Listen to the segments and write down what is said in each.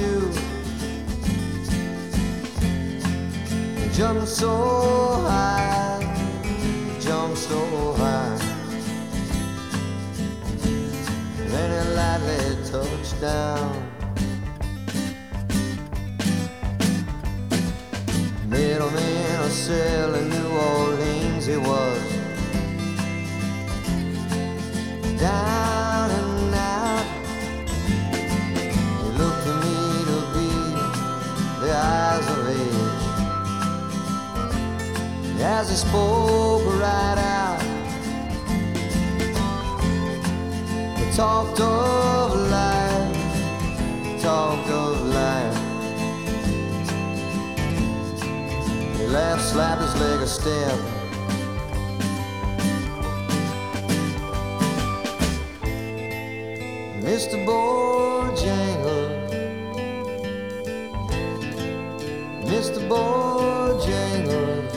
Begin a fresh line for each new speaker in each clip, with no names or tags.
you. Jump so high, jump so high. Then it lightly touched down. Middleman a cell in New Orleans he was. Down and out. He looked to me to be the eyes of age. As he spoke right out, he talked of life, talked of life. He laughed, slapped his leg a step. Mr. Bojangles, Mr. Bojangles,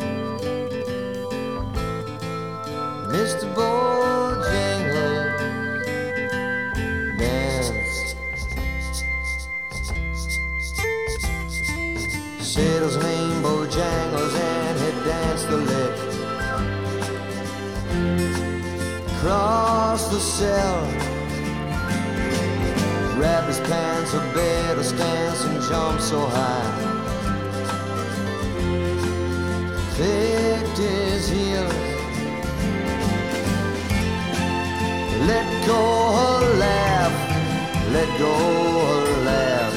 Mr. Bojangles, dance. Said his name Bojangles and he danced the lick. Crossed the cell, grabbed his pants, a bed, a stance, and jumped so high. Clicked his heels, let go her laugh, let go her laugh.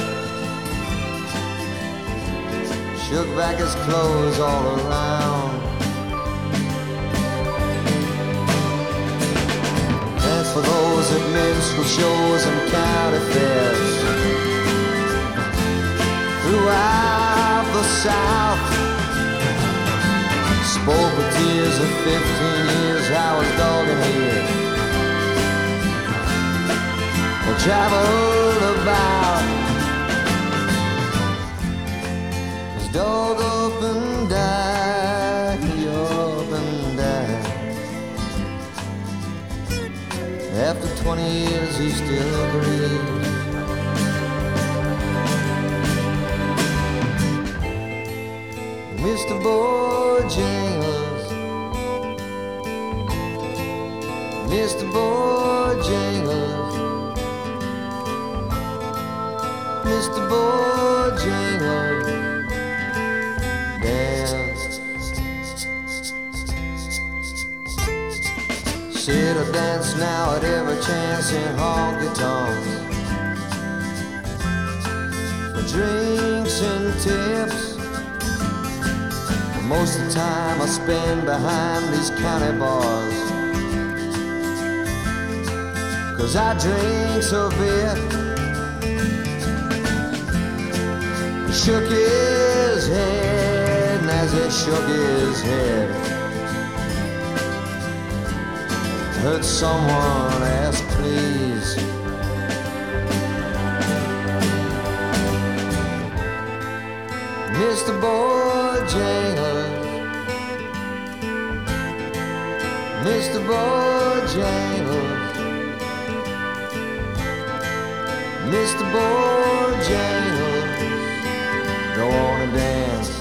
Shook back his clothes all around. Dance for those at minstrel shows and county fairs. Throughout the South, spoke with tears of 15 years, I was dogging here. I traveled about, his dog up and died, he up and died. After 20 years he still grieves. Mr. Bojangles, Mr. Bojangles, Mr. Bojangles, dance. Said I dance now at every chance in honky-tonks, for drinks and tips. Most of the time I spend behind these county bars, 'cause I drink so bit. He shook his head, and as he shook his head, I heard someone ask please. Mr. Bojangles, Mr. Bojangles, Mr. Bojangles, go on and dance.